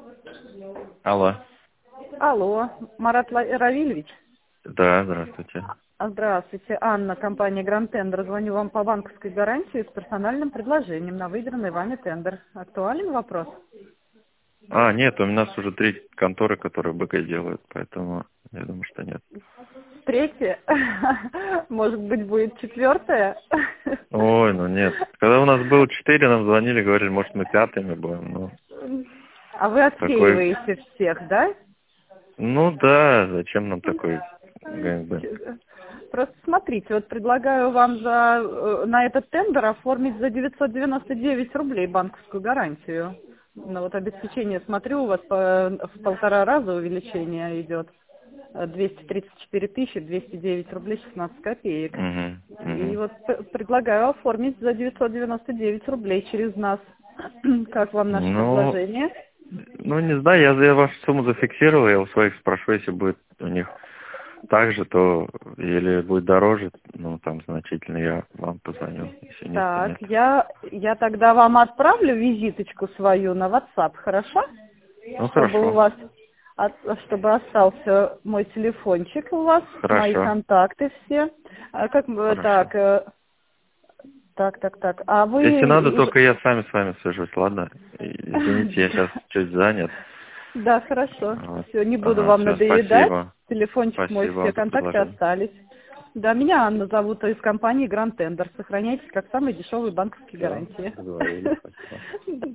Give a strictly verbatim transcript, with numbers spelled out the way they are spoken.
Алло. Алло, Марат Ла- Равильевич. Да, здравствуйте. А, Здравствуйте, Анна, компания Гранд Тендер. Звоню вам по банковской гарантии с персональным предложением на выигранный вами тендер. Актуален вопрос? А, нет, у нас уже три конторы, которые БК делают, поэтому я думаю, что нет. Третье? Может быть, будет четвертое? Ой, ну нет. Когда у нас было четыре, нам звонили, говорили, может, мы пятыми будем. Ну, А вы такой... отсеиваете всех, да? Ну да, зачем нам такой ГНБ? Просто смотрите, вот предлагаю вам за, э, на этот тендер оформить за девятьсот девяносто девять рублей банковскую гарантию. Ну вот обеспечение, смотрю, у вас по, в полтора раза увеличение идет. Э, двести тридцать четыре тысячи двести девять рублей шестнадцать копеек. Угу, И угу. вот п- предлагаю оформить за девятьсот девяносто девять рублей через нас. Как вам наше Ну, предложение? ну, не знаю, я, я вашу сумму зафиксировал, я у своих спрошу, если будет у них так же, то или будет дороже, ну, там, значительно, я вам позвоню, если нет, то Так, нет. я, я тогда вам отправлю визиточку свою на WhatsApp, хорошо? Ну, Чтобы у хорошо, вас, от- чтобы остался мой телефончик у вас, мои хорошо, контакты все. А как бы хорошо. так, э, так, так, так. А вы, Если надо, и- только я сами с вами свяжусь, ладно? И- Извините, я сейчас чуть занят. да, хорошо. Вот. Все, не буду Ага, вам все, надоедать. спасибо. Телефончик мой, Спасибо все вам за контакты предложение. остались. Да, меня Анна зовут из компании Гранд Тендер. Сохраняйтесь как самые дешевые банковские Все, гарантии. договорились, спасибо.